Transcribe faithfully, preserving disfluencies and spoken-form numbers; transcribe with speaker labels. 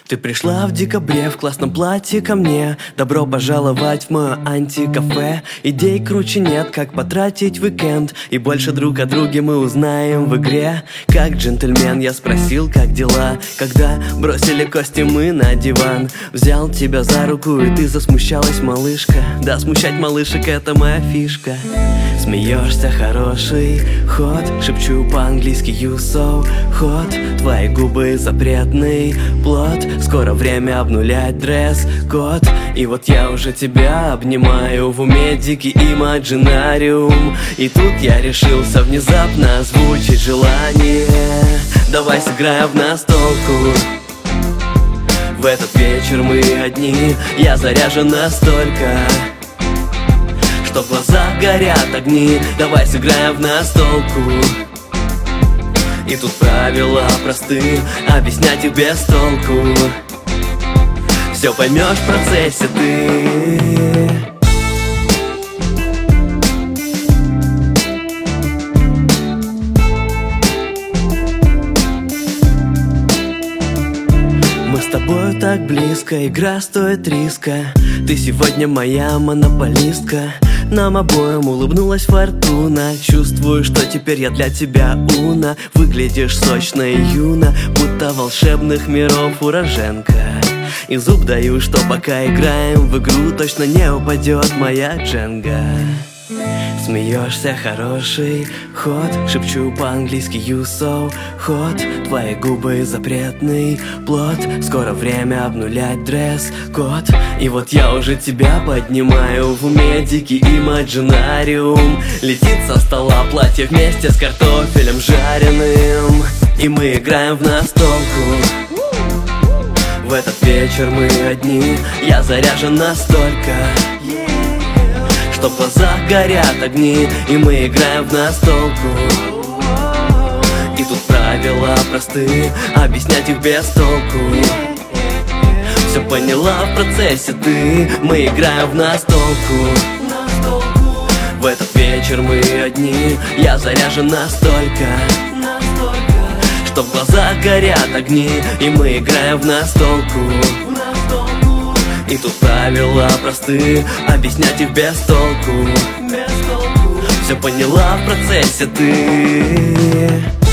Speaker 1: Ты пришла в декабре в классном платье ко мне. Добро пожаловать в мое антикафе. Идей круче нет, как потратить уикенд. И больше друг о друге мы узнаем в игре. Как джентльмен я спросил, как дела, когда бросили кости мы на диван. Взял тебя за руку, и ты засмущалась, малышка. Да, смущать малышек — это моя фишка. Смеешься, хороший ход, шепчу по-английски you so hot. Твои губы — запретный плод. Скоро время обнулять дресс-код. И вот я уже тебя обнимаю, в уме дикий имаджинариум. И тут я решился внезапно озвучить желание. Давай сыграем в настолку. В этот вечер мы одни, я заряжен настолько, что в глазах горят огни. Давай сыграем в настолку. И тут правила просты, объяснять их без толку. Все поймешь в процессе ты. Мы с тобой так близко, игра стоит риска. Ты сегодня моя монополистка. Нам обоим улыбнулась фортуна. Чувствую, что теперь я для тебя уна. Выглядишь сочно и юно, будто волшебных миров уроженка. И зуб даю, что пока играем в игру, точно не упадет моя дженга. Смеешься, хороший ход, шепчу по-английски you so hot. Твои губы — запретный плод. Скоро время обнулять дресс-код. И вот я уже тебя поднимаю, в уме дикий имаджинариум. Летит со стола платье вместе с картофелем жареным. И мы играем в настолку. В этот вечер мы одни, я заряжен настолько, что в глазах горят огни. И мы играем в настолку. И тут правила просты, объяснять их без толку. Все поняла в процессе ты. Мы играем в настолку. В этот вечер мы одни, я заряжен настолько, что в глазах горят огни. И мы играем в настолку. И тут правила просты, объяснять их без толку. Все поняла в процессе ты.